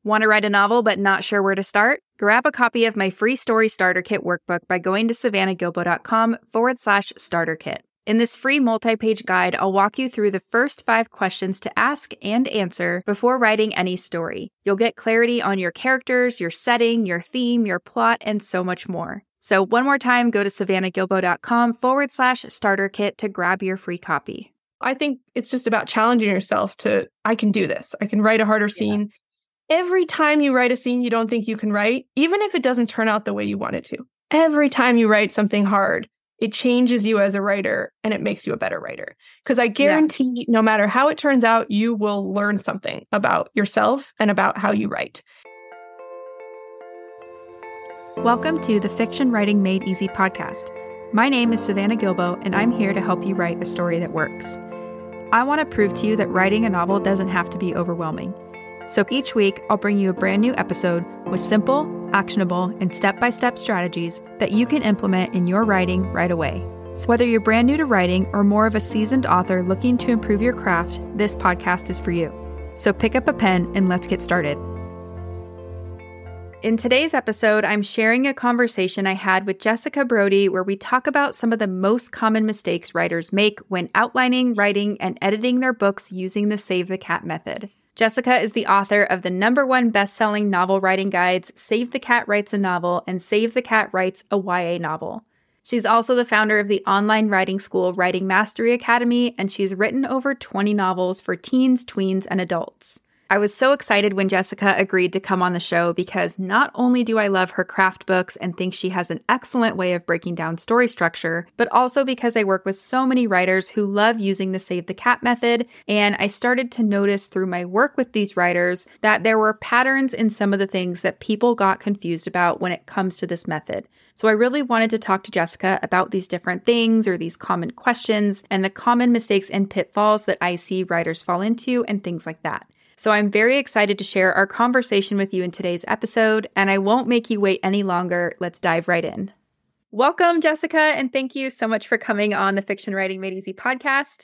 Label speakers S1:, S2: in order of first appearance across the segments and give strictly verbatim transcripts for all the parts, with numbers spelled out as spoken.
S1: Want to write a novel but not sure where to start? Grab a copy of my free story starter kit workbook by going to savannahgilbo.com forward slash starter kit. In this free multi-page guide, I'll walk you through the first five questions to ask and answer before writing any story. You'll get clarity on your characters, your setting, your theme, your plot, and so much more. So one more time, go to savannahgilbo.com forward slash starter kit to grab your free copy.
S2: I think it's just about challenging yourself to, I can do this. I can write a harder scene. Yeah. Every time you write a scene you don't think you can write, even if it doesn't turn out the way you want it to, every time you write something hard, it changes you as a writer and it makes you a better writer. Because I guarantee yeah. no matter how it turns out, you will learn something about yourself and about how you write.
S1: Welcome to the Fiction Writing Made Easy podcast. My name is Savannah Gilbo, and I'm here to help you write a story that works. I want to prove to you that writing a novel doesn't have to be overwhelming. So each week, I'll bring you a brand new episode with simple, actionable, and step-by-step strategies that you can implement in your writing right away. So whether you're brand new to writing or more of a seasoned author looking to improve your craft, this podcast is for you. So pick up a pen and let's get started. In today's episode, I'm sharing a conversation I had with Jessica Brody where we talk about some of the most common mistakes writers make when outlining, writing, and editing their books using the Save the Cat method. Jessica is the author of the number one best-selling novel writing guides, Save the Cat Writes a Novel and Save the Cat Writes a Y A Novel. She's also the founder of the online writing school Writing Mastery Academy, and she's written over twenty novels for teens, tweens, and adults. I was so excited when Jessica agreed to come on the show because not only do I love her craft books and think she has an excellent way of breaking down story structure, but also because I work with so many writers who love using the Save the Cat method, and I started to notice through my work with these writers that there were patterns in some of the things that people got confused about when it comes to this method. So I really wanted to talk to Jessica about these different things or these common questions and the common mistakes and pitfalls that I see writers fall into and things like that. So I'm very excited to share our conversation with you in today's episode, and I won't make you wait any longer. Let's dive right in. Welcome, Jessica, and thank you so much for coming on the Fiction Writing Made Easy podcast.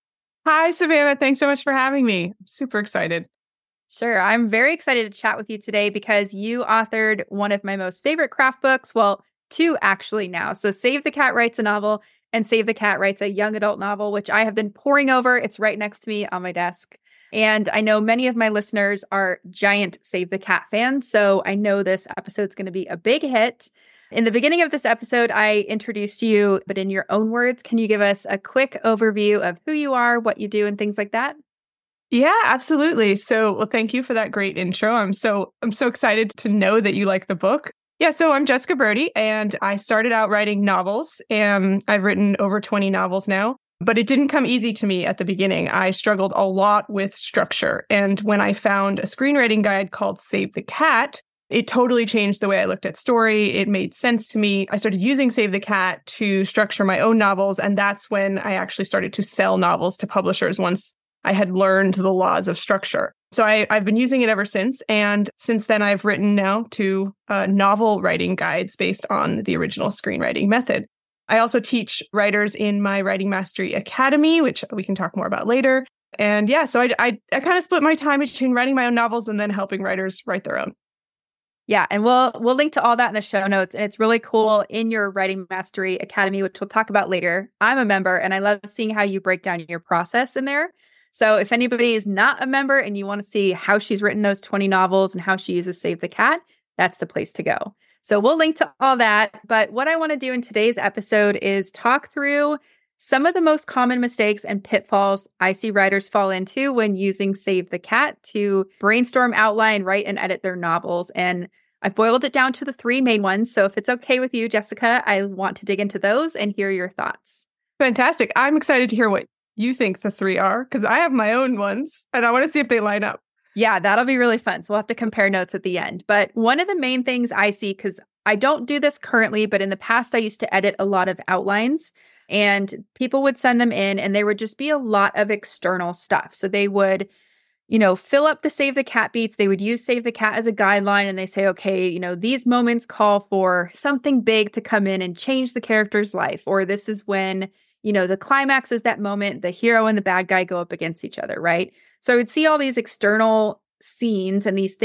S2: Hi, Savannah. Thanks so much for having me. I'm super excited.
S1: Sure. I'm very excited to chat with you today because you authored one of my most favorite craft books. Well, two actually now. So Save the Cat Writes a Novel and Save the Cat Writes a Young Adult Novel, which I have been poring over. It's right next to me on my desk. And I know many of my listeners are giant Save the Cat fans, so I know this episode's going to be a big hit. In the beginning of this episode, I introduced you, but in your own words, can you give us a quick overview of who you are, what you do, and things like that?
S2: Yeah, absolutely. So, well, thank you for that great intro. I'm so I'm so excited to know that you like the book. Yeah, so I'm Jessica Brody, and I started out writing novels, and I've written over twenty novels now. But it didn't come easy to me at the beginning. I struggled a lot with structure. And when I found a screenwriting guide called Save the Cat, it totally changed the way I looked at story. It made sense to me. I started using Save the Cat to structure my own novels. And that's when I actually started to sell novels to publishers once I had learned the laws of structure. So I, I've been using it ever since. And since then, I've written now two uh, novel writing guides based on the original screenwriting method. I also teach writers in my Writing Mastery Academy, which we can talk more about later. And yeah, so I, I, I kind of split my time between writing my own novels and then helping writers write their own.
S1: Yeah, and we'll we'll link to all that in the show notes. And it's really cool in your Writing Mastery Academy, which we'll talk about later. I'm a member, and I love seeing how you break down your process in there. So if anybody is not a member and you want to see how she's written those twenty novels and how she uses Save the Cat, that's the place to go. So we'll link to all that. But what I want to do in today's episode is talk through some of the most common mistakes and pitfalls I see writers fall into when using Save the Cat to brainstorm, outline, write, and edit their novels. And I've boiled it down to the three main ones. So if it's okay with you, Jessica, I want to dig into those and hear your thoughts.
S2: Fantastic. I'm excited to hear what you think the three are, because I have my own ones and I want to see if they line up.
S1: Yeah, that'll be really fun. So we'll have to compare notes at the end. But one of the main things I see, because I don't do this currently, but in the past, I used to edit a lot of outlines and people would send them in and there would just be a lot of external stuff. So they would, you know, fill up the Save the Cat beats. They would use Save the Cat as a guideline and they say, okay, you know, these moments call for something big to come in and change the character's life. Or this is when, you know, the climax is that moment the hero and the bad guy go up against each other, right? So I would see all these external scenes and these things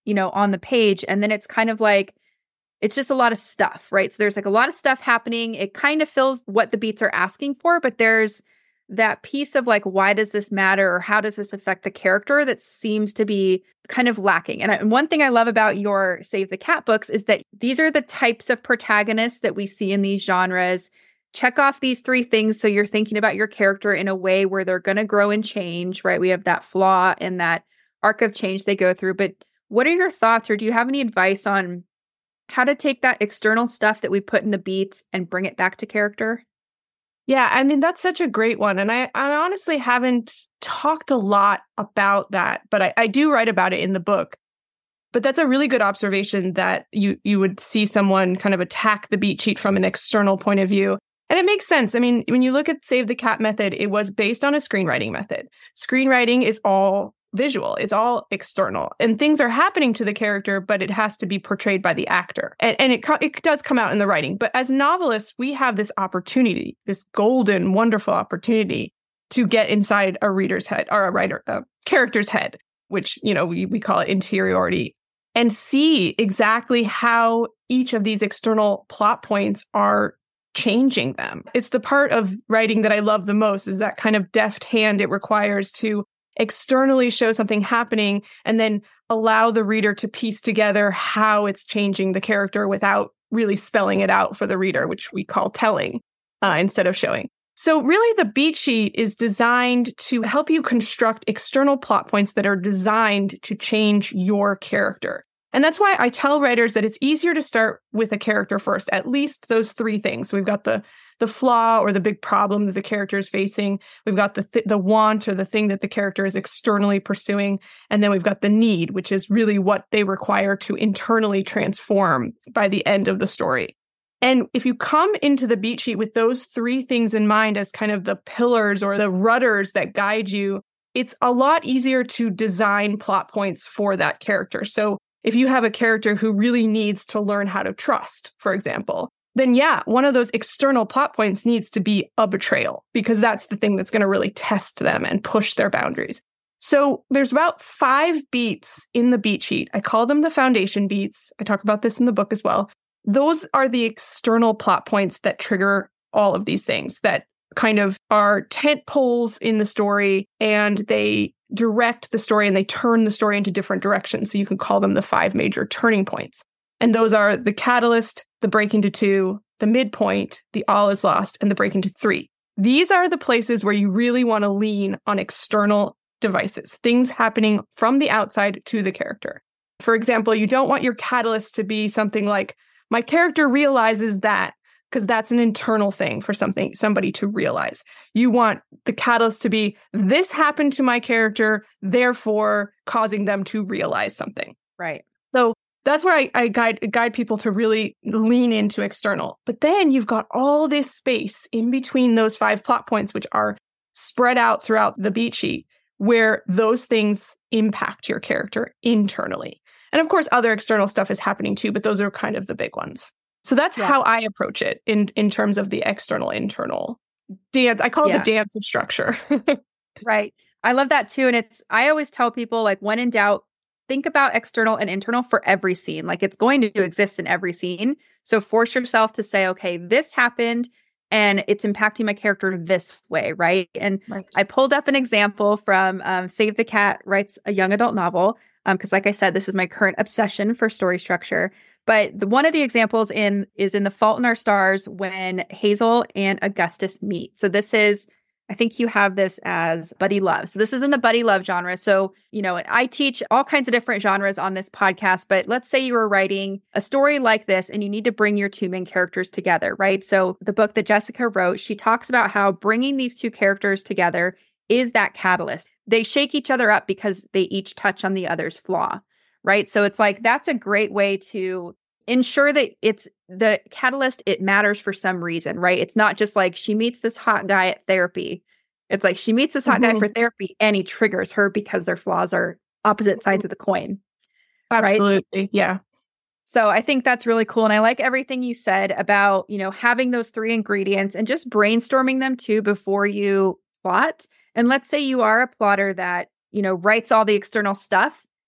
S1: you know, on the page. And then it's kind of like, it's just a lot of stuff, right? So there's like a lot of stuff happening. It kind of fills what the beats are asking for, but there's that piece of like, why does this matter? Or how does this affect the character that seems to be kind of lacking? And, I, and one thing I love about your Save the Cat books is that these are the types of protagonists that we see in these genres. Check off these three things so you're thinking about your character in a way where they're going to grow and change, right? We have that flaw and that arc of change they go through. But what are your thoughts, or do you have any advice on how to take that external stuff that we put in the beats and bring it back to character?
S2: Yeah, I mean, that's such a great one. And I, I honestly haven't talked a lot about that, but I, I do write about it in the book. But that's a really good observation that you you would see someone kind of attack the beat sheet from an external point of view. And it makes sense. I mean, when you look at Save the Cat method, it was based on a screenwriting method. Screenwriting is all visual. It's all external. And things are happening to the character, but it has to be portrayed by the actor. And, and it, co- it does come out in the writing. But as novelists, we have this opportunity, this golden, wonderful opportunity to get inside a reader's head, or a writer, a character's head, which, you know, we, we call it interiority, and see exactly how each of these external plot points are changing them. It's the part of writing that I love the most, is that kind of deft hand it requires to externally show something happening and then allow the reader to piece together how it's changing the character without really spelling it out for the reader, which we call telling uh, instead of showing. So really, the beat sheet is designed to help you construct external plot points that are designed to change your character. And that's why I tell writers that it's easier to start with a character first, at least those three things. We've got the the flaw or the big problem that the character is facing. We've got the th- the want or the thing that the character is externally pursuing. And then we've got the need, which is really what they require to internally transform by the end of the story. And if you come into the beat sheet with those three things in mind as kind of the pillars or the rudders that guide you, it's a lot easier to design plot points for that character. So if you have a character who really needs to learn how to trust, for example, then yeah, one of those external plot points needs to be a betrayal, because that's the thing that's going to really test them and push their boundaries. So there's about five beats in the beat sheet. I call them the foundation beats. I talk about this in the book as well. Those are the external plot points that trigger all of these things, that kind of are tent poles in the story, and they direct the story and they turn the story into different directions. So you can call them the five major turning points. And those are the catalyst, the break into two, the midpoint, the all is lost, and the break into three. These are the places where you really want to lean on external devices, things happening from the outside to the character. For example, you don't want your catalyst to be something like, my character realizes that, because that's an internal thing for something, somebody to realize. You want the catalyst to be, this happened to my character, therefore causing them to realize something.
S1: Right.
S2: So that's where I, I guide guide people to really lean into external. But then you've got all this space in between those five plot points, which are spread out throughout the beat sheet, where those things impact your character internally. And of course, other external stuff is happening too, but those are kind of the big ones. So that's yeah. how I approach it in, in terms of the external, internal dance. I call it yeah. the dance of structure.
S1: Right. I love that too. And it's, I always tell people, like, when in doubt, think about external and internal for every scene. Like, it's going to exist in every scene. So force yourself to say, okay, this happened and it's impacting my character this way. Right. And right. I pulled up an example from um, Save the Cat Writes a Young Adult Novel. Because um, like I said, this is my current obsession for story structure. But the, one of the examples in is in The Fault in Our Stars, when Hazel and Augustus meet. So this is, I think you have this as buddy love. So this is in the buddy love genre. So, you know, I teach all kinds of different genres on this podcast, but let's say you were writing a story like this and you need to bring your two main characters together, right? So the book that Jessica wrote, she talks about how bringing these two characters together is that catalyst. They shake each other up because they each touch on the other's flaw, right? So it's like, that's a great way to ensure that it's the catalyst, it matters for some reason, right? It's not just like she meets this hot guy at therapy. It's like she meets this hot mm-hmm. guy for therapy and he triggers her because their flaws are opposite sides of the coin.
S2: Absolutely.
S1: Right?
S2: Yeah.
S1: So I think that's really cool. And I like everything you said about, you know, having those three ingredients and just brainstorming them too before you plot. And let's say you are a plotter that, you know, writes all the external stuff.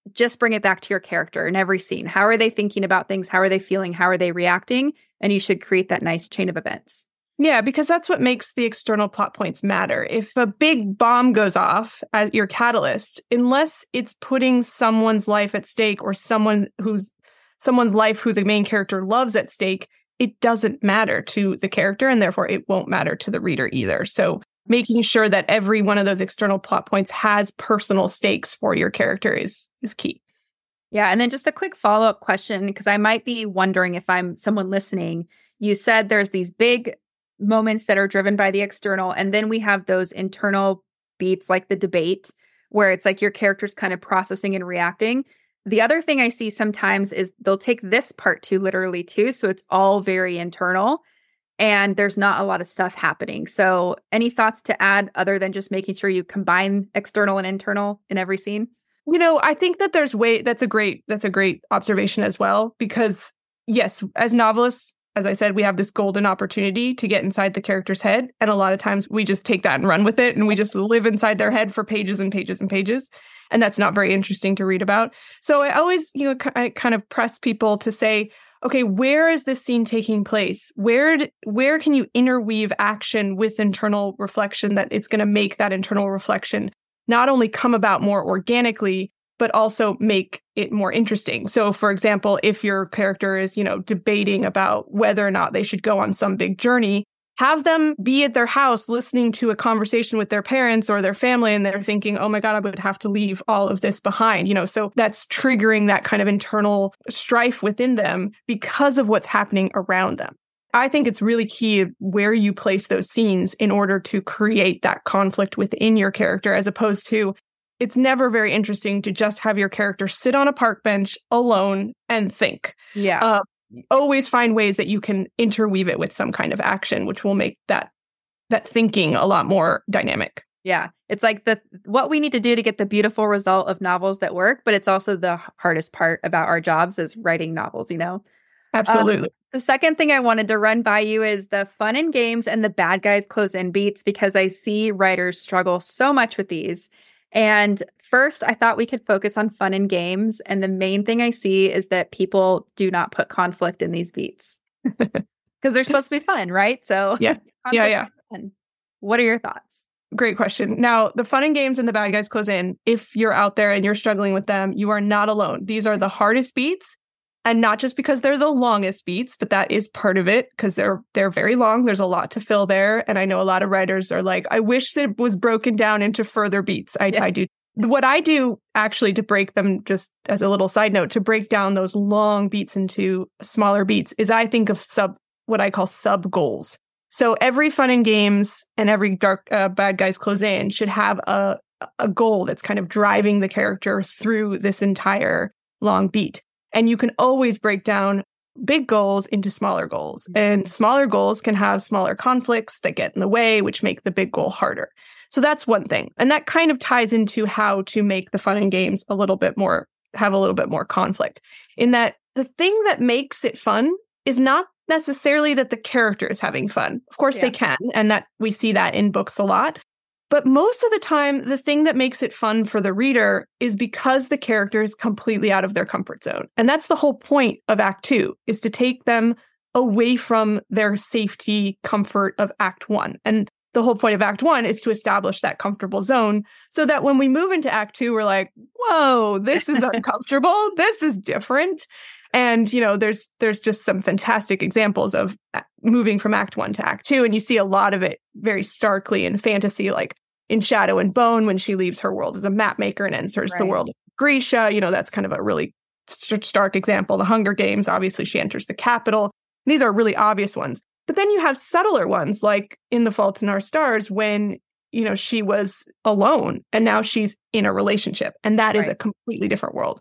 S1: just bring it back to your character in every scene. How are they thinking about things? How are they feeling? How are they reacting? And you should create that nice chain of events.
S2: Yeah, because that's what makes the external plot points matter. If a big bomb goes off as your catalyst, unless it's putting someone's life at stake or someone who's someone's life who the main character loves at stake, it doesn't matter to the character, and therefore it won't matter to the reader either. So making sure that every one of those external plot points has personal stakes for your character is is key.
S1: Yeah, and then just a quick follow-up question, because I might be wondering if I'm someone listening. You said there's these big moments that are driven by the external, and then we have those internal beats like the debate where it's like your character's kind of processing and reacting. The other thing I see sometimes is they'll take this part too literally too, so it's all very internal and there's not a lot of stuff happening. So any thoughts to add other than just making sure you combine external and internal in every scene?
S2: You know, I think that there's way that's a great that's a great observation as well, because yes, as novelists, as I said, we have this golden opportunity to get inside the character's head. And a lot of times we just take that and run with it. And we just live inside their head for pages and pages and pages. And that's not very interesting to read about. So I always, you know, I kind of press people to say, okay, where is this scene taking place? Where, d- where can you interweave action with internal reflection that it's going to make that internal reflection not only come about more organically, but also make it more interesting. So, for example, if your character is, you know, debating about whether or not they should go on some big journey, have them be at their house listening to a conversation with their parents or their family, and they're thinking, oh my God, I would have to leave all of this behind. You know, so that's triggering that kind of internal strife within them because of what's happening around them. I think it's really key where you place those scenes in order to create that conflict within your character, as opposed to it's never very interesting to just have your character sit on a park bench alone and think.
S1: Yeah.
S2: Uh, always find ways that you can interweave it with some kind of action, which will make that that thinking a lot more dynamic.
S1: Yeah. It's like the what we need to do to get the beautiful result of novels that work, but it's also the hardest part about our jobs is writing novels, you know?
S2: Absolutely.
S1: Um, the second thing I wanted to run by you is the fun and games and the bad guys close in beats, because I see writers struggle so much with these. And first, I thought we could focus on fun and games. And the main thing I see is that people do not put conflict in these beats because they're supposed to be fun, right? So
S2: yeah, yeah, yeah.
S1: Fun. What are your thoughts?
S2: Great question. Now, the fun and games and the bad guys close in. If you're out there and you're struggling with them, you are not alone. These are the hardest beats. And not just because they're the longest beats, but that is part of it, because they're they're very long. There's a lot to fill there. And I know a lot of writers are like, I wish that it was broken down into further beats. I, yeah. I do. What I do actually to break them, just as a little side note, to break down those long beats into smaller beats is I think of sub what I call sub goals. So every fun and games and every dark uh, bad guys close in should have a a goal that's kind of driving the character through this entire long beat. And you can always break down big goals into smaller goals. And smaller goals can have smaller conflicts that get in the way, which make the big goal harder. So that's one thing. And that kind of ties into how to make the fun and games a little bit more, have a little bit more conflict. In that the thing that makes it fun is not necessarily that the character is having fun. Of course, yeah. they can. And that we see that in books a lot. But most of the time, the thing that makes it fun for the reader is because the character is completely out of their comfort zone. And that's the whole point of Act Two, is to take them away from their safety comfort of Act One. And the whole point of Act One is to establish that comfortable zone so that when we move into Act Two, we're like, whoa, this is uncomfortable. This is different. And, you know, there's there's just some fantastic examples of moving from Act One to Act Two. And you see a lot of it very starkly in fantasy, like in Shadow and Bone, when she leaves her world as a map maker and enters right. the world of Grisha. You know, that's kind of a really st- stark example. The Hunger Games, obviously, she enters the capital. These are really obvious ones. But then you have subtler ones, like in The Fault in Our Stars, when, you know, she was alone and now she's in a relationship. And that right. is a completely different world.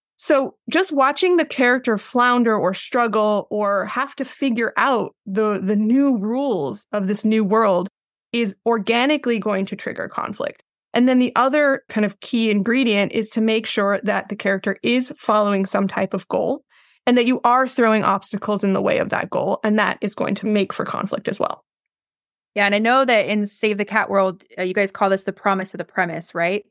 S2: So just watching the character flounder or struggle or have to figure out the, the new rules of this new world is organically going to trigger conflict. And then the other kind of key ingredient is to make sure that the character is following some type of goal and that you are throwing obstacles in the way of that goal. And that is going to make for conflict as well.
S1: Yeah. And I know that in Save the Cat World, uh, you guys call this the promise of the premise, right?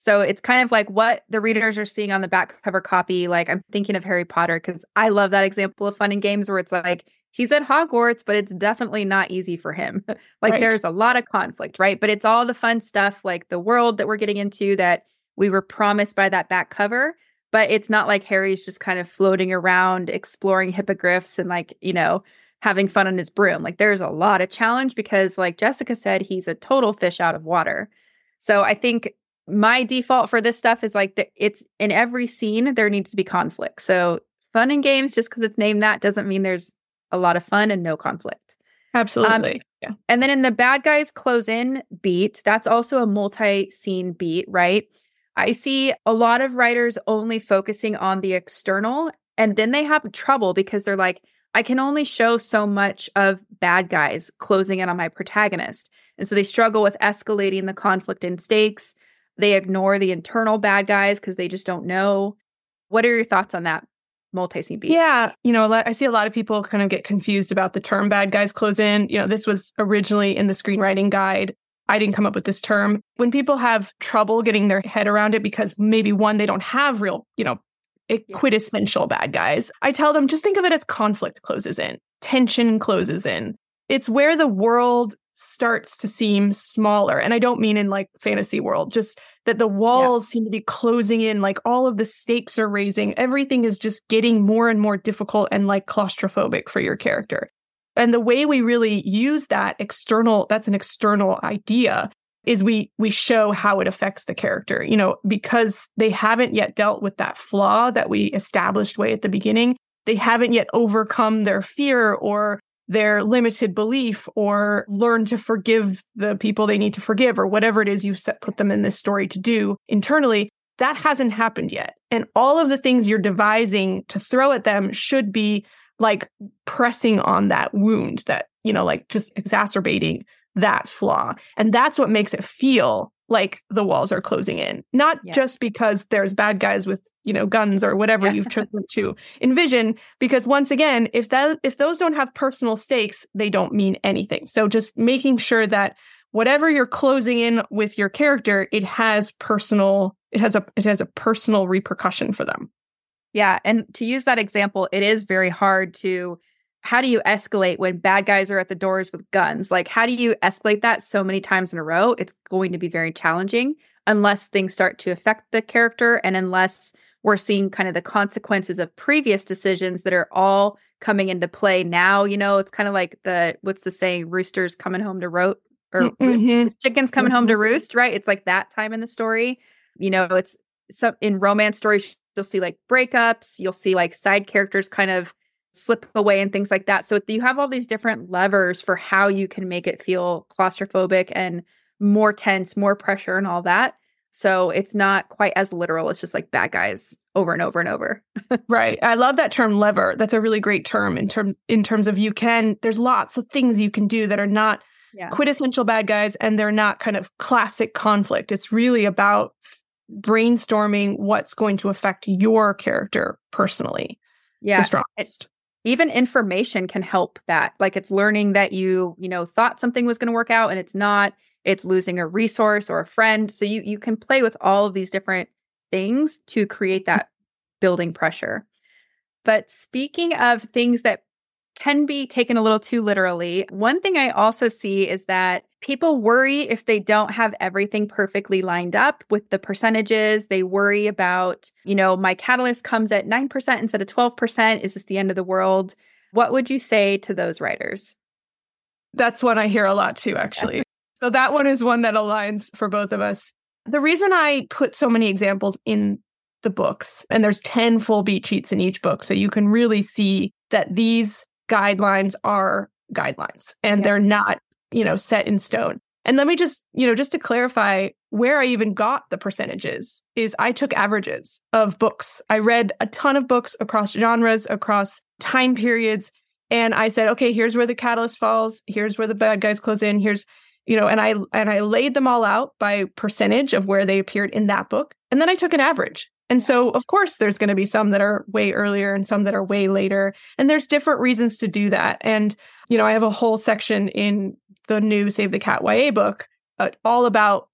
S1: So it's kind of like what the readers are seeing on the back cover copy. Like I'm thinking of Harry Potter because I love that example of fun and games where it's like he's at Hogwarts, but it's definitely not easy for him. like
S2: Right.
S1: there's a lot of conflict, right? But it's all the fun stuff, like the world that we're getting into that we were promised by that back cover. But it's not like Harry's just kind of floating around, exploring hippogriffs and like, you know, having fun on his broom. Like there's a lot of challenge because like Jessica said, he's a total fish out of water. So I think my default for this stuff is like the, it's in every scene, there needs to be conflict. So fun and games, just because it's named that doesn't mean there's a lot of fun and no conflict.
S2: Absolutely.
S1: Um,
S2: yeah.
S1: And then in the bad guys close in beat, that's also a multi-scene beat, right? I see a lot of writers only focusing on the external, and then they have trouble because they're like, I can only show so much of bad guys closing in on my protagonist. And so they struggle with escalating the conflict and stakes. They ignore the internal bad guys because they just don't know. What are your thoughts on that multi-scene beat?
S2: Yeah. You know, I see a lot of people kind of get confused about the term bad guys close in. You know, this was originally in the screenwriting guide. I didn't come up with this term. When people have trouble getting their head around it because maybe one, they don't have real, you know, quintessential bad guys, I tell them just think of it as conflict closes in, tension closes in. It's where the world starts to seem smaller. And I don't mean in like fantasy world, just that the walls yeah. seem to be closing in, like all of the stakes are raising. Everything is just getting more and more difficult and like claustrophobic for your character. And the way we really use that external, that's an external idea, is we we show how it affects the character, you know, because they haven't yet dealt with that flaw that we established way at the beginning. They haven't yet overcome their fear or their limited belief or learn to forgive the people they need to forgive or whatever it is you've set, put them in this story to do internally. That hasn't happened yet. And all of the things you're devising to throw at them should be like pressing on that wound, that, you know, like just exacerbating that flaw. And that's what makes it feel like the walls are closing in, not yeah. just because there's bad guys with, you know, guns or whatever yeah. you've chosen to envision. Because once again, if that, if those don't have personal stakes, they don't mean anything. So just making sure that whatever you're closing in with your character, it has personal, it has a, it has a personal repercussion for them.
S1: Yeah. And to use that example, it is very hard to, how do you escalate when bad guys are at the doors with guns? Like, how do you escalate that so many times in a row? It's going to be very challenging unless things start to affect the character and unless we're seeing kind of the consequences of previous decisions that are all coming into play now. You know, it's kind of like the, what's the saying, roosters coming home to roast, or mm-hmm. chickens coming mm-hmm. home to roost, right? It's like that time in the story. You know, it's some in romance stories, you'll see like breakups, you'll see like side characters kind of slip away and things like that. So you have all these different levers for how you can make it feel claustrophobic and more tense, more pressure and all that. So it's not quite as literal. It's just like bad guys over and over and over.
S2: Right. I love that term lever. That's a really great term in terms in terms of you can, there's lots of things you can do that are not yeah. quintessential bad guys and they're not kind of classic conflict. It's really about brainstorming what's going to affect your character personally.
S1: Yeah.
S2: The strongest.
S1: Even information can help that. Like it's learning that you, you know, thought something was going to work out and it's not. It's losing a resource or a friend. So you you can play with all of these different things to create that building pressure. But speaking of things that can be taken a little too literally, one thing I also see is that people worry if they don't have everything perfectly lined up with the percentages. They worry about, you know, my catalyst comes at nine percent instead of twelve percent. Is this the end of the world? What would you say to those writers?
S2: That's one I hear a lot too, actually. So that one is one that aligns for both of us. The reason I put so many examples in the books, and there's ten full beat sheets in each book, so you can really see that these guidelines are guidelines and yeah. they're not, you know, set in stone. And let me just, you know, just to clarify where I even got the percentages is I took averages of books. I read a ton of books across genres, across time periods. And I said, okay, here's where the catalyst falls. Here's where the bad guys close in. Here's, you know, and I, and I laid them all out by percentage of where they appeared in that book. And then I took an average. And so, of course, there's going to be some that are way earlier and some that are way later. And there's different reasons to do that. And, you know, I have a whole section in the new Save the Cat Y A book uh, all about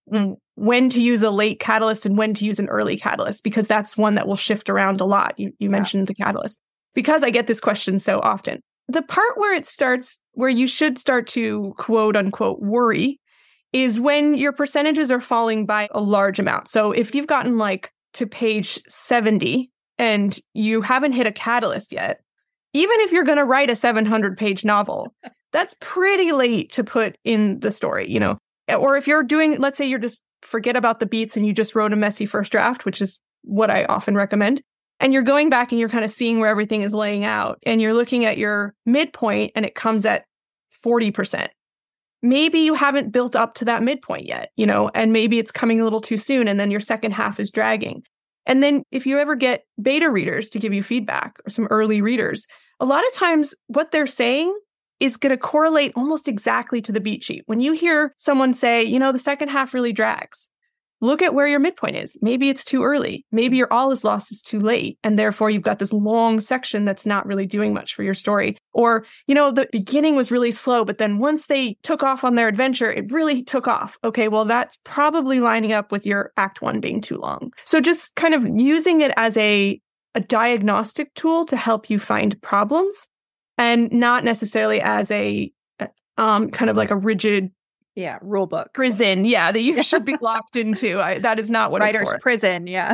S2: when to use a late catalyst and when to use an early catalyst, because that's one that will shift around a lot. You, you mentioned the catalyst. Because I get this question so often. The part where it starts, where you should start to quote unquote worry, is when your percentages are falling by a large amount. So if you've gotten like to page seventy and you haven't hit a catalyst yet, even if you're going to write a seven hundred page novel, that's pretty late to put in the story, you know? Or if you're doing, let's say you're just forget about the beats and you just wrote a messy first draft, which is what I often recommend. And you're going back and you're kind of seeing where everything is laying out. And you're looking at your midpoint and it comes at forty percent. Maybe you haven't built up to that midpoint yet, you know, and maybe it's coming a little too soon and then your second half is dragging. And then if you ever get beta readers to give you feedback or some early readers, a lot of times what they're saying is going to correlate almost exactly to the beat sheet. When you hear someone say, you know, the second half really drags, look at where your midpoint is. Maybe it's too early. Maybe your all is lost is too late. And therefore you've got this long section that's not really doing much for your story. Or, you know, the beginning was really slow, but then once they took off on their adventure, it really took off. Okay, well, that's probably lining up with your act one being too long. So just kind of using it as a, a diagnostic tool to help you find problems and not necessarily as a um, kind of like a rigid
S1: Yeah, rule book.
S2: Prison, yeah, that you should be locked into. I, that is not what
S1: Writer's
S2: it's for.
S1: prison, yeah.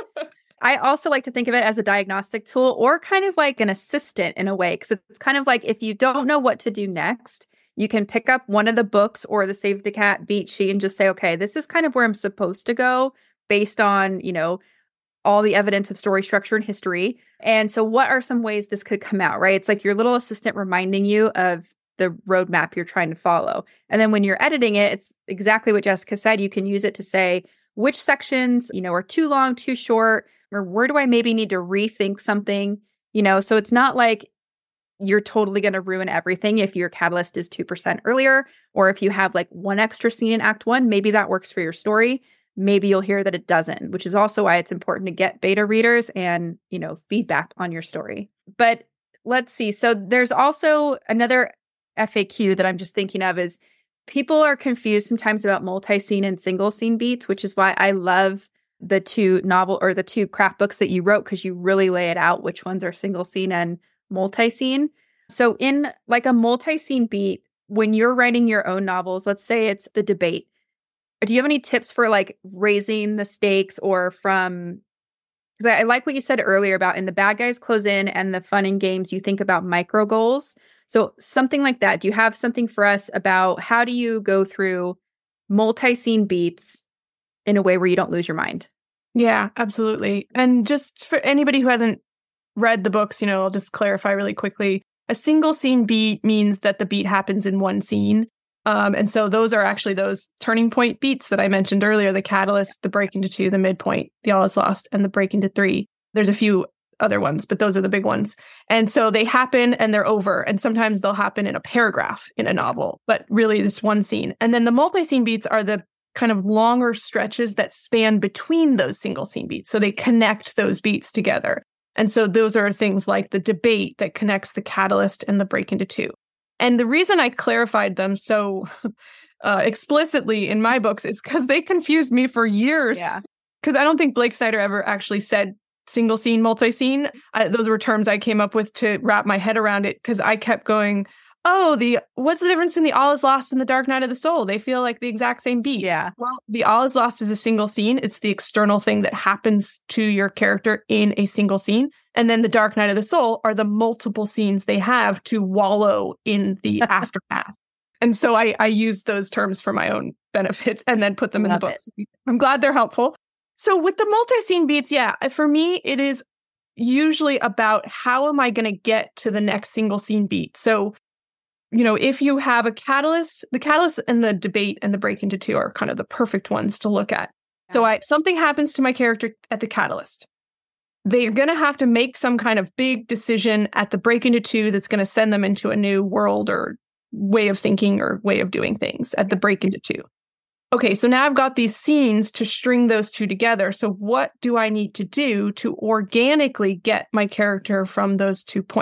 S1: I also like to think of it as a diagnostic tool or kind of like an assistant in a way, because it's kind of like if you don't know what to do next, you can pick up one of the books or the Save the Cat beat sheet and just say, okay, this is kind of where I'm supposed to go based on, you know, all the evidence of story structure and history. And so what are some ways this could come out, right? It's like your little assistant reminding you of the roadmap you're trying to follow. And then when you're editing it, it's exactly what Jessica said. You can use it to say which sections, you know, are too long, too short, or where do I maybe need to rethink something, you know? So it's not like you're totally going to ruin everything if your catalyst is two percent earlier, or if you have like one extra scene in act one, maybe that works for your story. Maybe you'll hear that it doesn't, which is also why it's important to get beta readers and, you know, feedback on your story. But let's see. So there's also another F A Q that I'm just thinking of is people are confused sometimes about multi-scene and single scene beats, which is why I love the two novel or the two craft books that you wrote, because you really lay it out which ones are single scene and multi-scene. So in like a multi-scene beat, when you're writing your own novels, let's say it's the debate, do you have any tips for like raising the stakes or from, because I, I like what you said earlier about in the bad guys close in and the fun and games, you think about micro goals. So something like that. Do you have something for us about how do you go through multi-scene beats in a way where you don't lose your mind?
S2: Yeah, absolutely. And just for anybody who hasn't read the books, you know, I'll just clarify really quickly. A single scene beat means that the beat happens in one scene. Um, and so those are actually those turning point beats that I mentioned earlier, the catalyst, the break into two, the midpoint, the all is lost, and the break into three. There's a few other ones, but those are the big ones. And so they happen and they're over. And sometimes they'll happen in a paragraph in a novel, but really it's one scene. And then the multi-scene beats are the kind of longer stretches that span between those single scene beats. So they connect those beats together. And so those are things like the debate that connects the catalyst and the break into two. And the reason I clarified them so uh, explicitly in my books is because they confused me for years.
S1: Yeah.
S2: Because I don't think Blake Snyder ever actually said single scene, multi-scene. I, those were terms I came up with to wrap my head around it, because I kept going, oh, the what's the difference between the All is Lost and the Dark Night of the Soul? They feel like the exact same beat.
S1: Yeah.
S2: Well, the All is Lost is a single scene. It's the external thing that happens to your character in a single scene. And then the Dark Night of the Soul are the multiple scenes they have to wallow in the aftermath. And so I, I use those terms for my own benefit and then put them
S1: Love
S2: in the books. It. I'm glad they're helpful. So with the multi-scene beats, yeah, for me, it is usually about how am I going to get to the next single scene beat? So, you know, if you have a catalyst, the catalyst and the debate and the break into two are kind of the perfect ones to look at. Yeah. So I something happens to my character at the catalyst. They're going to have to make some kind of big decision at the break into two that's going to send them into a new world or way of thinking or way of doing things at the break into two. Okay, so now I've got these scenes to string those two together. So what do I need to do to organically get my character from those two points?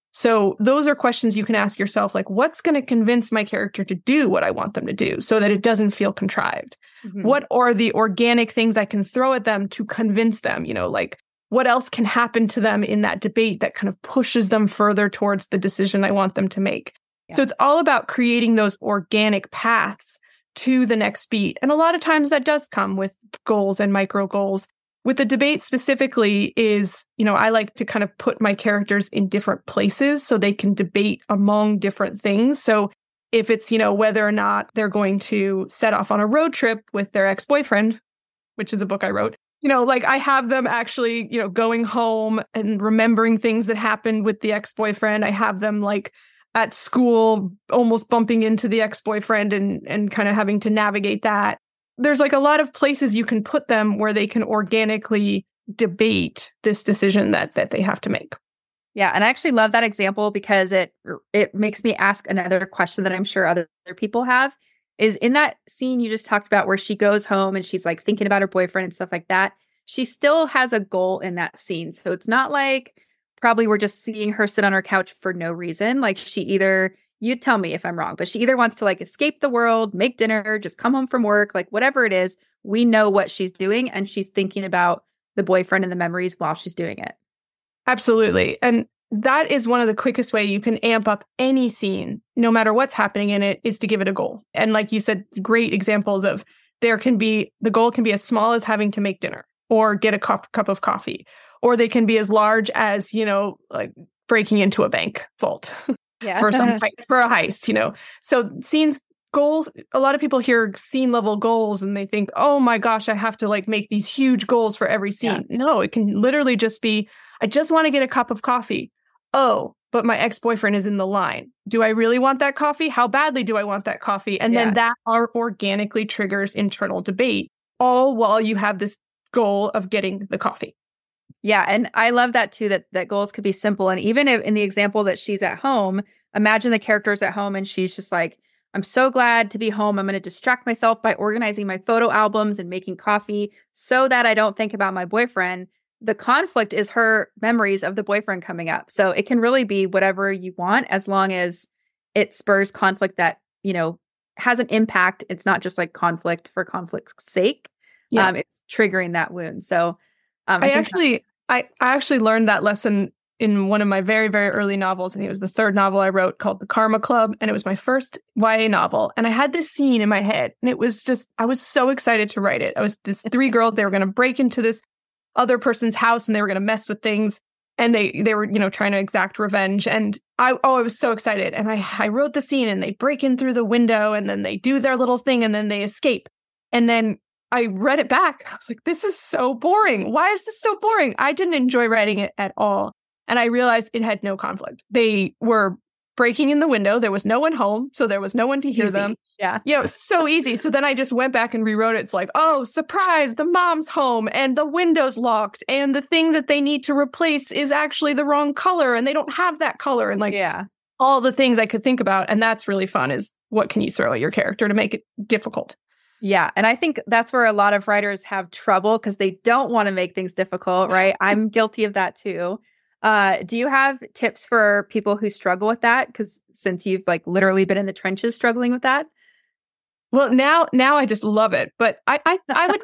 S2: So those are questions you can ask yourself, like, what's going to convince my character to do what I want them to do so that it doesn't feel contrived? Mm-hmm. What are the organic things I can throw at them to convince them? You know, like, what else can happen to them in that debate that kind of pushes them further towards the decision I want them to make? Yeah. So it's all about creating those organic paths to the next beat. And a lot of times that does come with goals and micro goals. With the debate specifically is, you know, I like to kind of put my characters in different places so they can debate among different things. So if it's, you know, whether or not they're going to set off on a road trip with their ex-boyfriend, which is a book I wrote, you know, like I have them actually, you know, going home and remembering things that happened with the ex-boyfriend. I have them like at school almost bumping into the ex-boyfriend and, and kind of having to navigate that. There's like a lot of places you can put them where they can organically debate this decision that that they have to make.
S1: Yeah, and I actually love that example because it it makes me ask another question that I'm sure other, other people have. Is in that scene you just talked about where she goes home and she's like thinking about her boyfriend and stuff like that, she still has a goal in that scene. So it's not like probably we're just seeing her sit on her couch for no reason. Like she either, you tell me if I'm wrong, but she either wants to like escape the world, make dinner, just come home from work, like whatever it is, we know what she's doing and she's thinking about the boyfriend and the memories while she's doing it.
S2: Absolutely. And that is one of the quickest way you can amp up any scene, no matter what's happening in it, is to give it a goal. And like you said, great examples of there can be, the goal can be as small as having to make dinner or get a cup, cup of coffee, or they can be as large as, you know, like breaking into a bank vault yeah. for some for a heist, you know. So scenes, goals, a lot of people hear scene level goals and they think, oh my gosh, I have to like make these huge goals for every scene. Yeah. No, it can literally just be, I just want to get a cup of coffee. Oh, but my ex-boyfriend is in the line. Do I really want that coffee? How badly do I want that coffee? And yeah. then that are organically triggers internal debate, all while you have this goal of getting the coffee.
S1: Yeah. And I love that too, that, that goals could be simple. And even if in the example that she's at home, imagine the character's at home and she's just like, I'm so glad to be home. I'm going to distract myself by organizing my photo albums and making coffee so that I don't think about my boyfriend. The conflict is her memories of the boyfriend coming up. So it can really be whatever you want as long as it spurs conflict that, you know, has an impact. It's not just like conflict for conflict's sake. Yeah. Um, it's triggering that wound. So um,
S2: I, I actually, I, I actually learned that lesson in one of my very, very early novels. I think it was the third novel I wrote called The Karma Club. And it was my first Y A novel. And I had this scene in my head and it was just, I was so excited to write it. I was this three girls, they were going to break into this other person's house and they were going to mess with things. And they, they were, you know, trying to exact revenge. And I, oh, I was so excited. And I, I wrote the scene and they break in through the window and then they do their little thing and then they escape. And then I read it back. I was like, this is so boring. Why is this so boring? I didn't enjoy writing it at all. And I realized it had no conflict. They were breaking in the window. There was no one home. So there was no one to hear
S1: easy. them.
S2: Yeah. You know, so easy. So then I just went back and rewrote it. It's like, oh, surprise, the mom's home and the window's locked. And the thing that they need to replace is actually the wrong color. And they don't have that color. And like
S1: yeah.
S2: all the things I could think about. And that's really fun is what can you throw at your character to make it difficult?
S1: Yeah. And I think that's where a lot of writers have trouble because they don't want to make things difficult, right? I'm guilty of that too. Uh, do you have tips for people who struggle with that? Because since you've like literally been in the trenches struggling with that.
S2: Well, now, now I just love it. But I, I, I would,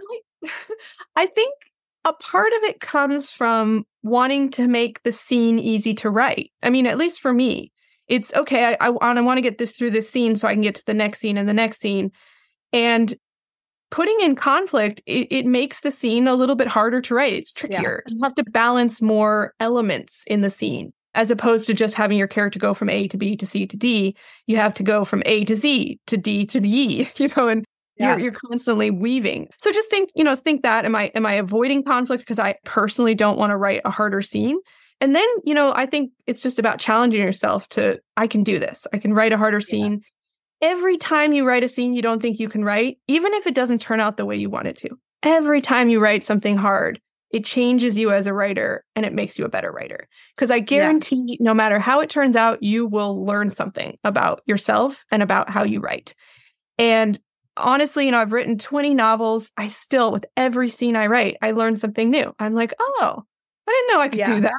S2: I think a part of it comes from wanting to make the scene easy to write. I mean, at least for me, it's okay. I, I, I want to get this through this scene so I can get to the next scene and the next scene. And putting in conflict, it, it makes the scene a little bit harder to write. It's trickier. Yeah. You have to balance more elements in the scene as opposed to just having your character go from A to B to C to D. You have to go from A to Z to D to E, you know, and yeah. you're, you're constantly weaving. So just think, you know, think that, am I, am I avoiding conflict because I personally don't want to write a harder scene? And then, you know, I think it's just about challenging yourself to, I can do this. I can write a harder scene. Yeah. Every time you write a scene you don't think you can write, even if it doesn't turn out the way you want it to, every time you write something hard, it changes you as a writer and it makes you a better writer. Because I guarantee yeah. no matter how it turns out, you will learn something about yourself and about how you write. And honestly, you know, I've written twenty novels. I still, with every scene I write, I learn something new. I'm like, oh, I didn't know I could yeah. do that.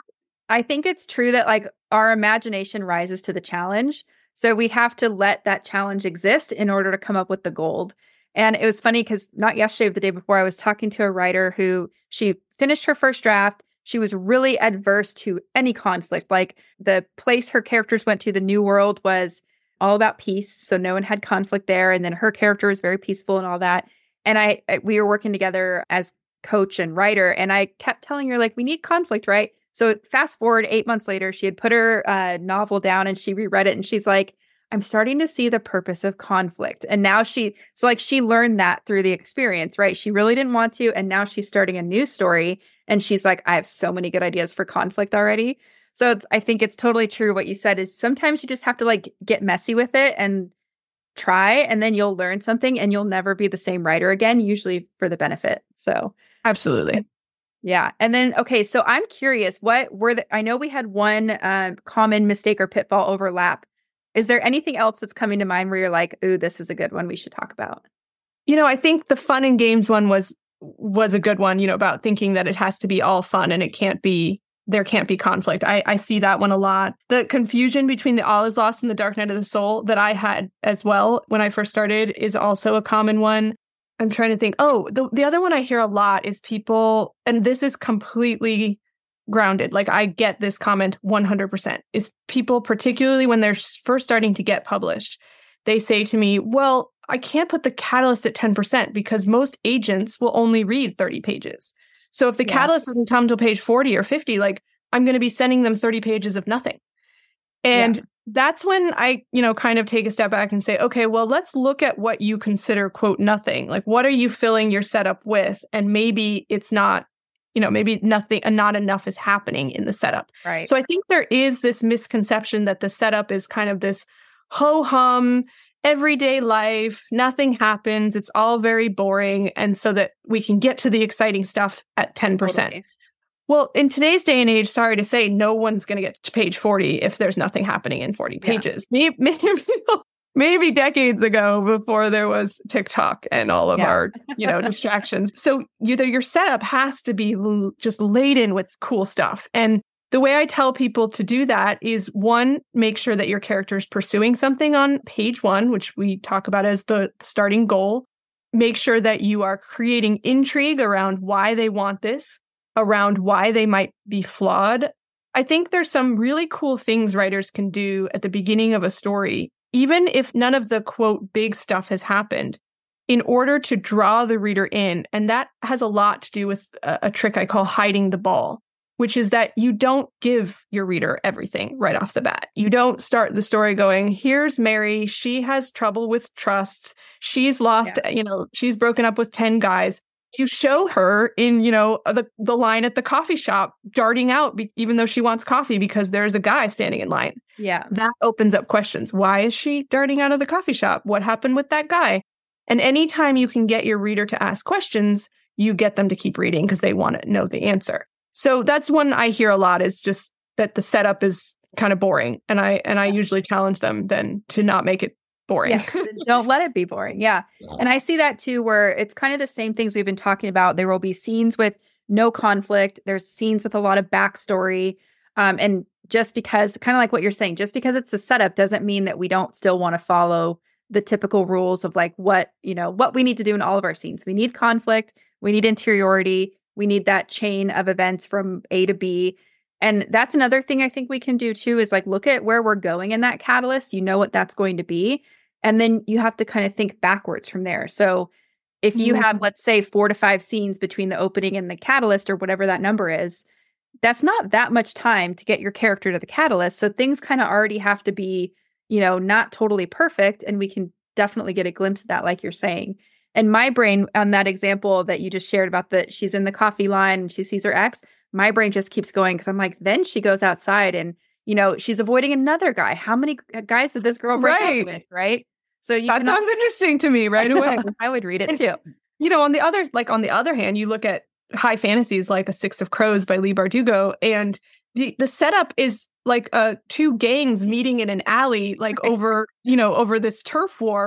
S1: I think it's true that like our imagination rises to the challenge. So we have to let that challenge exist in order to come up with the gold. And it was funny because not yesterday, but the day before, I was talking to a writer who she finished her first draft. She was really adverse to any conflict. Like the place her characters went to, the new world, was all about peace. So no one had conflict there. And then her character was very peaceful and all that. And I, I we were working together as coach and writer. And I kept telling her, like, we need conflict, right? So fast forward eight months later, she had put her uh, novel down and she reread it. And she's like, I'm starting to see the purpose of conflict. And now she, so like she learned that through the experience, right? She really didn't want to. And now she's starting a new story. And she's like, I have so many good ideas for conflict already. So it's, I think it's totally true. What you said is sometimes you just have to like get messy with it and try, and then you'll learn something and you'll never be the same writer again, usually for the benefit. So
S2: absolutely.
S1: Yeah. And then, okay, so I'm curious, what were the, I know we had one uh, common mistake or pitfall overlap. Is there anything else that's coming to mind where you're like, ooh, this is a good one we should talk about?
S2: You know, I think the fun and games one was was a good one, you know, about thinking that it has to be all fun and it can't be, there can't be conflict. I, I see that one a lot. The confusion between the All Is Lost and the Dark Night of the Soul that I had as well when I first started is also a common one. I'm trying to think. Oh, the, the other one I hear a lot is people, and this is completely grounded. Like I get this comment one hundred percent, is people, particularly when they're first starting to get published, they say to me, well, I can't put the catalyst at ten percent because most agents will only read thirty pages. So if the yeah. catalyst doesn't come till page forty or fifty, like I'm going to be sending them thirty pages of nothing. And yeah. that's when I, you know, kind of take a step back and say, okay, well, let's look at what you consider, quote, nothing. Like, what are you filling your setup with? And maybe it's not, you know, maybe nothing, uh, not enough is happening in the setup.
S1: Right.
S2: So I think there is this misconception that the setup is kind of this ho-hum, everyday life, nothing happens, it's all very boring, and so that we can get to the exciting stuff at ten percent. Totally. Well, in today's day and age, sorry to say, no one's going to get to page forty if there's nothing happening in forty pages. Yeah. Maybe, maybe, maybe decades ago, before there was TikTok and all of yeah. our, you know, distractions. So either your setup has to be l- just laden with cool stuff. And the way I tell people to do that is, one, make sure that your character is pursuing something on page one, which we talk about as the starting goal. Make sure that you are creating intrigue around why they want this, around why they might be flawed. I think there's some really cool things writers can do at the beginning of a story, even if none of the, quote, big stuff has happened, in order to draw the reader in. And that has a lot to do with a, a trick I call hiding the ball, which is that you don't give your reader everything right off the bat. You don't start the story going, here's Mary, she has trouble with trust, she's lost, yeah. you know, she's broken up with ten guys. You show her in, you know, the, the line at the coffee shop darting out, be, even though she wants coffee because there's a guy standing in line.
S1: Yeah.
S2: That opens up questions. Why is she darting out of the coffee shop? What happened with that guy? And anytime you can get your reader to ask questions, you get them to keep reading because they want to know the answer. So that's one I hear a lot, is just that the setup is kind of boring. And I and I usually challenge them then to not make it boring.
S1: Yeah, don't let it be boring. Yeah. yeah. And I see that too, where it's kind of the same things we've been talking about. There will be scenes with no conflict. There's scenes with a lot of backstory. Um, and just because, kind of like what you're saying, just because it's the setup doesn't mean that we don't still want to follow the typical rules of like what, you know, what we need to do in all of our scenes. We need conflict. We need interiority. We need that chain of events from A to B. And that's another thing I think we can do too, is like look at where we're going in that catalyst. You know what that's going to be. And then you have to kind of think backwards from there. So if you mm-hmm. have, let's say, four to five scenes between the opening and the catalyst, or whatever that number is, that's not that much time to get your character to the catalyst. So things kind of already have to be, you know, not totally perfect. And we can definitely get a glimpse of that, like you're saying. And my brain, on that example that you just shared about that she's in the coffee line and she sees her ex, my brain just keeps going because I'm like, then she goes outside and, you know, she's avoiding another guy. How many guys did this girl break
S2: right.
S1: up with, right? So you
S2: that sounds interesting to me right away.
S1: I would read it
S2: and,
S1: too.
S2: You know, on the other, like on the other hand, you look at high fantasies like A Six of Crows by Leigh Bardugo, and the, the setup is like uh, two gangs meeting in an alley, like over, you know, over this turf war.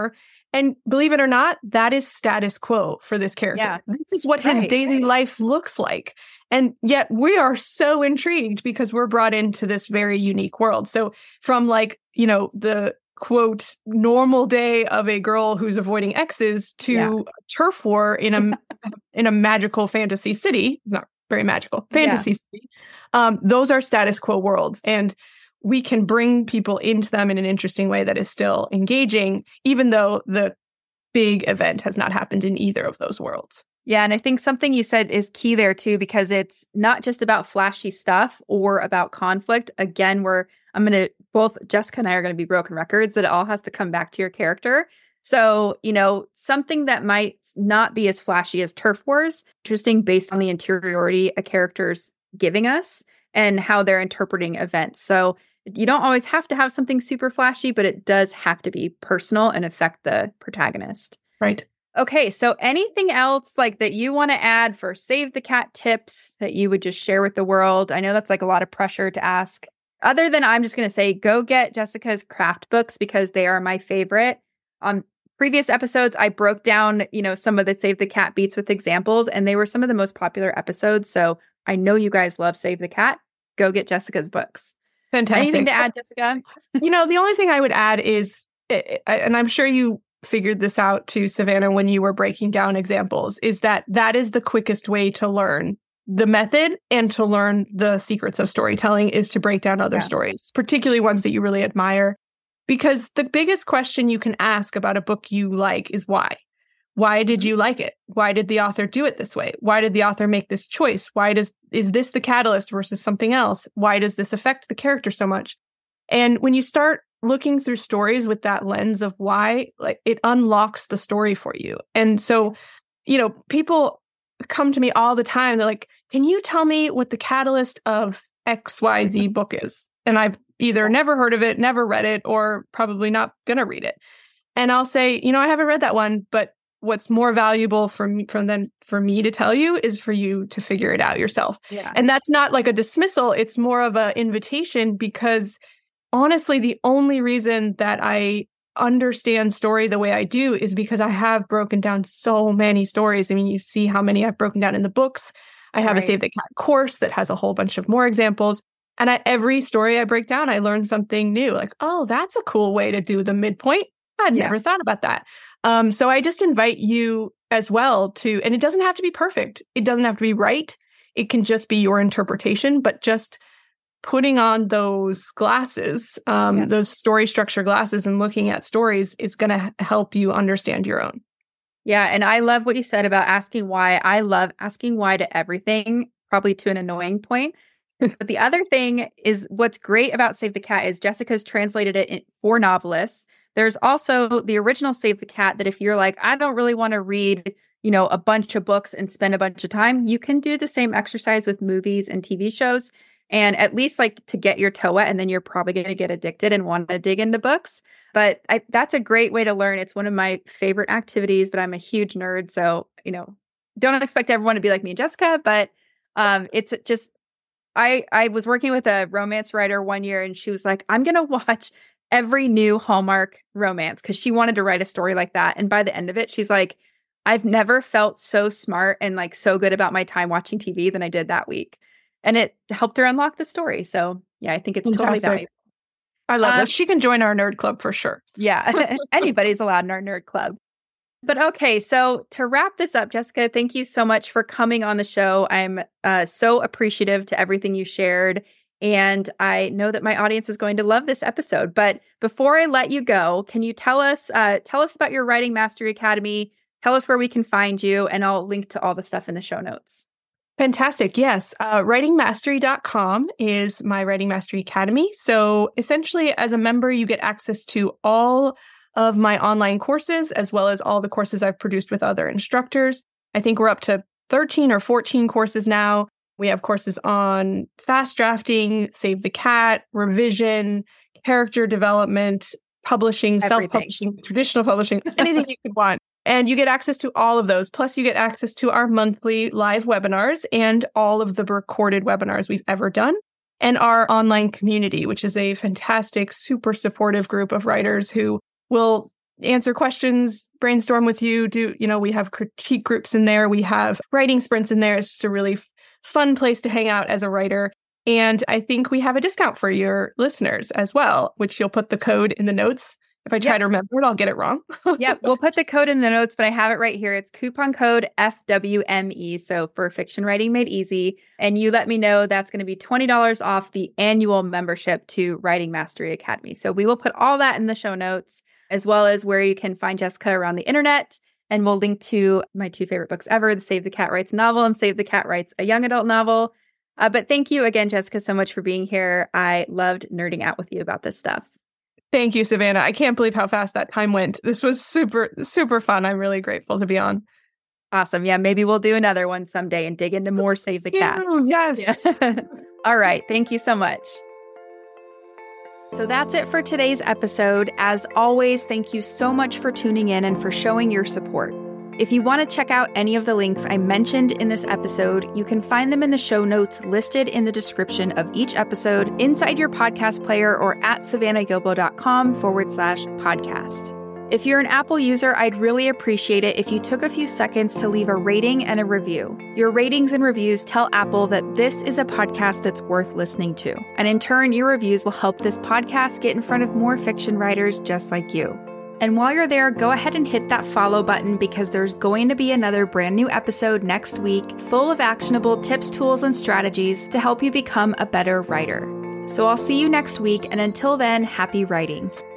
S2: And believe it or not, that is status quo for this character.
S1: Yeah.
S2: This is what his
S1: Right.
S2: daily life looks like. And yet we are so intrigued because we're brought into this very unique world. So from like, you know, the quote, normal day of a girl who's avoiding exes to
S1: Yeah.
S2: a turf war in a in a magical fantasy city. It's not very magical. Fantasy yeah. city. Um, those are status quo worlds. And we can bring people into them in an interesting way that is still engaging, even though the big event has not happened in either of those worlds.
S1: Yeah. And I think something you said is key there too, because it's not just about flashy stuff or about conflict. Again, we're, I'm going to, both Jessica and I are going to be broken records that it all has to come back to your character. So, you know, something that might not be as flashy as turf wars, interesting based on the interiority a character's giving us and how they're interpreting events. So you don't always have to have something super flashy, but it does have to be personal and affect the protagonist.
S2: Right.
S1: Okay, so anything else like that you want to add for Save the Cat tips that you would just share with the world? I know that's like a lot of pressure to ask. Other than I'm just going to say, go get Jessica's craft books because they are my favorite. On previous episodes, I broke down, you know, some of the Save the Cat beats with examples, and they were some of the most popular episodes. So I know you guys love Save the Cat. Go get Jessica's books.
S2: Fantastic.
S1: Anything to add, Jessica?
S2: You know, the only thing I would add is, and I'm sure you figured this out too, Savannah, when you were breaking down examples, is that that is the quickest way to learn the method and to learn the secrets of storytelling is to break down other yeah. stories, particularly ones that you really admire. Because the biggest question you can ask about a book you like is why? Why did you like it? Why did the author do it this way? Why did the author make this choice? Why does, is this the catalyst versus something else? Why does this affect the character so much? And when you start looking through stories with that lens of why, like it unlocks the story for you. And so, you know, people come to me all the time. They're like, can you tell me what the catalyst of X Y Z book is? And I've either never heard of it, never read it, or probably not going to read it. And I'll say, you know, I haven't read that one, but what's more valuable for me, from then for me to tell you is for you to figure it out yourself.
S1: Yeah.
S2: And that's not like a dismissal. It's more of an invitation because honestly, the only reason that I understand story the way I do is because I have broken down so many stories. I mean, you see how many I've broken down in the books. I have right. a Save the Cat course that has a whole bunch of more examples. And at every story I break down, I learn something new. Like, oh, that's a cool way to do the midpoint. I'd yeah. never thought about that. Um, so I just invite you as well to, and it doesn't have to be perfect. It doesn't have to be right. It can just be your interpretation, but just putting on those glasses, um, yeah. those story structure glasses and looking at stories is going to help you understand your own.
S1: Yeah. And I love what you said about asking why. I love asking why to everything, probably to an annoying point. But the other thing is what's great about Save the Cat is Jessica's translated it in, for novelists. There's also the original Save the Cat that if you're like, I don't really want to read, you know, a bunch of books and spend a bunch of time, you can do the same exercise with movies and T V shows. And at least like to get your toe wet, and then you're probably going to get addicted and want to dig into books. But I, that's a great way to learn. It's one of my favorite activities, but I'm a huge nerd. So, you know, don't expect everyone to be like me and Jessica, but um, it's just, I, I was working with a romance writer one year and she was like, I'm going to watch every new Hallmark romance because she wanted to write a story like that. And by the end of it, she's like, I've never felt so smart and like so good about my time watching T V than I did that week. And it helped her unlock the story. So yeah, I think it's Fantastic. Totally valuable.
S2: I love um, it. She can join our nerd club for sure.
S1: Yeah, anybody's allowed in our nerd club. But okay, so to wrap this up, Jessica, thank you so much for coming on the show. I'm uh, so appreciative to everything you shared. And I know that my audience is going to love this episode. But before I let you go, can you tell us, uh, tell us about your Writing Mastery Academy? Tell us where we can find you, and I'll link to all the stuff in the show notes.
S2: Fantastic. Yes. Uh, writing mastery dot com is my Writing Mastery Academy. So essentially, as a member, you get access to all of my online courses, as well as all the courses I've produced with other instructors. I think we're up to thirteen or fourteen courses now. We have courses on fast drafting, Save the Cat, revision, character development, publishing, Everything. self-publishing, traditional publishing, anything you could want. And you get access to all of those. Plus, you get access to our monthly live webinars and all of the recorded webinars we've ever done, and our online community, which is a fantastic, super supportive group of writers who will answer questions, brainstorm with you. Do, you know, we have critique groups in there. We have writing sprints in there. It's just a really f- fun place to hang out as a writer. And I think we have a discount for your listeners as well, which you'll put the code in the notes. If I try yep. to remember it, I'll get it wrong.
S1: Yep. We'll put the code in the notes, but I have it right here. It's coupon code F W M E. So for Fiction Writing Made Easy. And you let me know that's going to be twenty dollars off the annual membership to Writing Mastery Academy. So we will put all that in the show notes, as well as where you can find Jessica around the internet. And we'll link to my two favorite books ever, the Save the Cat Writes novel and Save the Cat Writes a young adult novel. Uh, but thank you again, Jessica, so much for being here. I loved nerding out with you about this stuff.
S2: Thank you, Savannah. I can't believe how fast that time went. This was super, super fun. I'm really grateful to be on.
S1: Awesome. Yeah, maybe we'll do another one someday and dig into more Save the Cat.
S2: Yes.
S1: Yeah. All right. Thank you so much. So that's it for today's episode. As always, thank you so much for tuning in and for showing your support. If you want to check out any of the links I mentioned in this episode, you can find them in the show notes listed in the description of each episode inside your podcast player or at savannahgilbo.com forward slash podcast. If you're an Apple user, I'd really appreciate it if you took a few seconds to leave a rating and a review. Your ratings and reviews tell Apple that this is a podcast that's worth listening to. And in turn, your reviews will help this podcast get in front of more fiction writers just like you. And while you're there, go ahead and hit that follow button because there's going to be another brand new episode next week full of actionable tips, tools, and strategies to help you become a better writer. So I'll see you next week, and until then, happy writing.